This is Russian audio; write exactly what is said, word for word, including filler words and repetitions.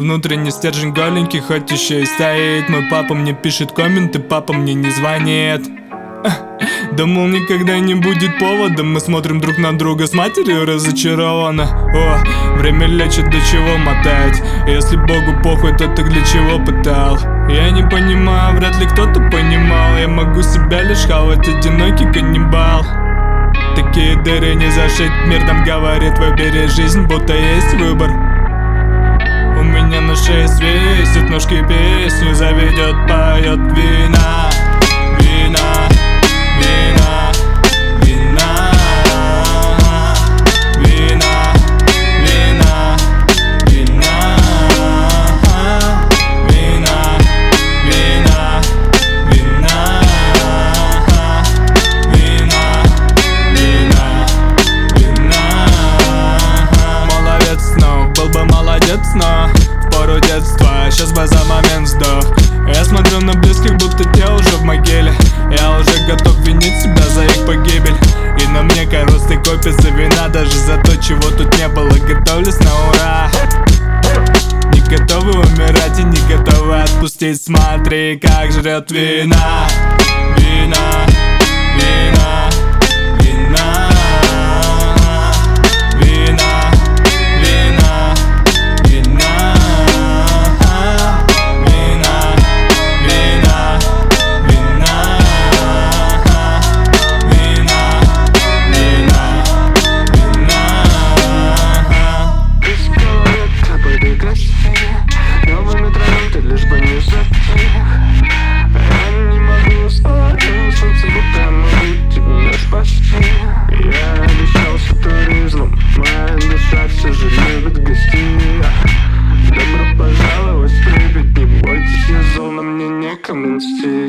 внутренний стержень голенький, хоть еще и стоит. Мой папа мне пишет комменты, папа мне не звонит. Думал, никогда не будет повода. Мы смотрим друг на друга с матерью разочарованы. О, время лечит, до чего мотать. Если Богу похуй, то ты для чего пытал? Я не понимаю, вряд ли кто-то понимал. Я могу себя лишь хавать, одинокий каннибал. Такие дыры не зашить, мир нам говорит: выбери жизнь, будто есть выбор. У меня на шее свистит, ножки песню заведет, поет вина. Вина, вина, вина, вина, вина, вина, вина, вина, вина, вина, вина, вина. Молодец, но был бы молодец, но в пору детства, сейчас бы за момент вздох. Я смотрю на близких, будто те уже в могиле. Я уже готов винить себя за их погибель. И на мне коростой копится вина, даже за то, чего тут не было. Готовлюсь на ура. Не готовы умирать и не готовы отпустить. Смотри, как жрет вина. Вина, вина, вина, вина, вина, вина, вина, вина, вина, вина, вина, вина. Из головы капали красивее, новыми травами, лишь бы не забыть. Я не могу остановиться, будто могу тебя спасти. Я обещался туризмом, моя душа все же